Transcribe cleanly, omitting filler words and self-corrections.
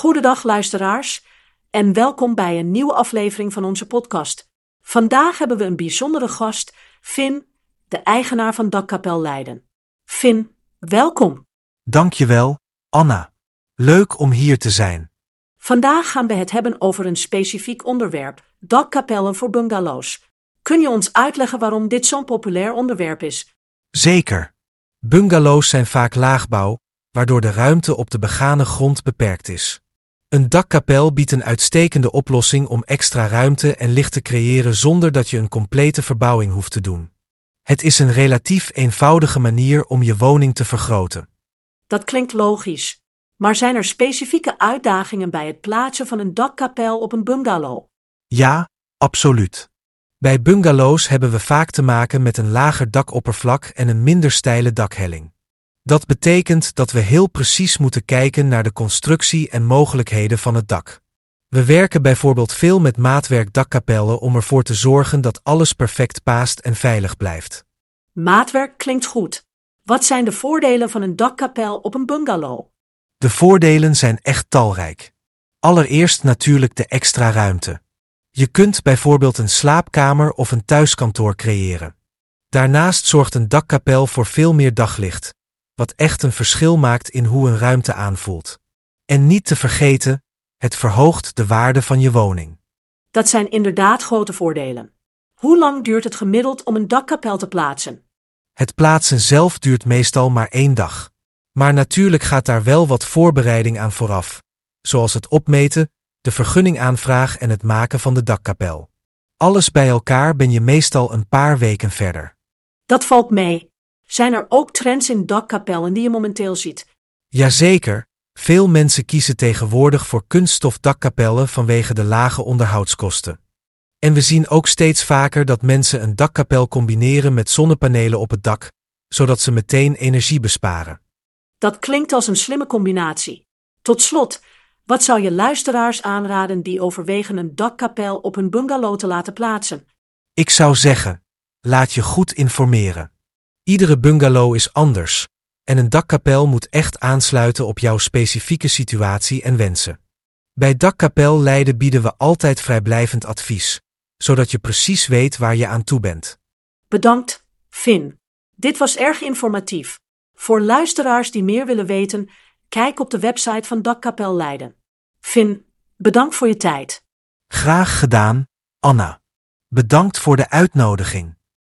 Goedendag luisteraars en welkom bij een nieuwe aflevering van onze podcast. Vandaag hebben we een bijzondere gast, Finn, de eigenaar van Dakkapel Leiden. Finn, welkom. Dankjewel, Anna. Leuk om hier te zijn. Vandaag gaan we het hebben over een specifiek onderwerp, dakkapellen voor bungalows. Kun je ons uitleggen waarom dit zo'n populair onderwerp is? Zeker. Bungalows zijn vaak laagbouw, waardoor de ruimte op de begane grond beperkt is. Een dakkapel biedt een uitstekende oplossing om extra ruimte en licht te creëren zonder dat je een complete verbouwing hoeft te doen. Het is een relatief eenvoudige manier om je woning te vergroten. Dat klinkt logisch. Maar zijn er specifieke uitdagingen bij het plaatsen van een dakkapel op een bungalow? Ja, absoluut. Bij bungalows hebben we vaak te maken met een lager dakoppervlak en een minder steile dakhelling. Dat betekent dat we heel precies moeten kijken naar de constructie en mogelijkheden van het dak. We werken bijvoorbeeld veel met maatwerk dakkapellen om ervoor te zorgen dat alles perfect paast en veilig blijft. Maatwerk klinkt goed. Wat zijn de voordelen van een dakkapel op een bungalow? De voordelen zijn echt talrijk. Allereerst natuurlijk de extra ruimte. Je kunt bijvoorbeeld een slaapkamer of een thuiskantoor creëren. Daarnaast zorgt een dakkapel voor veel meer daglicht, wat echt een verschil maakt in hoe een ruimte aanvoelt. En niet te vergeten, het verhoogt de waarde van je woning. Dat zijn inderdaad grote voordelen. Hoe lang duurt het gemiddeld om een dakkapel te plaatsen? Het plaatsen zelf duurt meestal maar 1 dag. Maar natuurlijk gaat daar wel wat voorbereiding aan vooraf, zoals het opmeten, de vergunningaanvraag en het maken van de dakkapel. Alles bij elkaar ben je meestal een paar weken verder. Dat valt mee. Zijn er ook trends in dakkapellen die je momenteel ziet? Jazeker, veel mensen kiezen tegenwoordig voor kunststof dakkapellen vanwege de lage onderhoudskosten. En we zien ook steeds vaker dat mensen een dakkapel combineren met zonnepanelen op het dak, zodat ze meteen energie besparen. Dat klinkt als een slimme combinatie. Tot slot, wat zou je luisteraars aanraden die overwegen een dakkapel op hun bungalow te laten plaatsen? Ik zou zeggen, laat je goed informeren. Iedere bungalow is anders, en een dakkapel moet echt aansluiten op jouw specifieke situatie en wensen. Bij Dakkapel Leiden bieden we altijd vrijblijvend advies, zodat je precies weet waar je aan toe bent. Bedankt, Finn. Dit was erg informatief. Voor luisteraars die meer willen weten, kijk op de website van Dakkapel Leiden. Finn, bedankt voor je tijd. Graag gedaan, Anna. Bedankt voor de uitnodiging.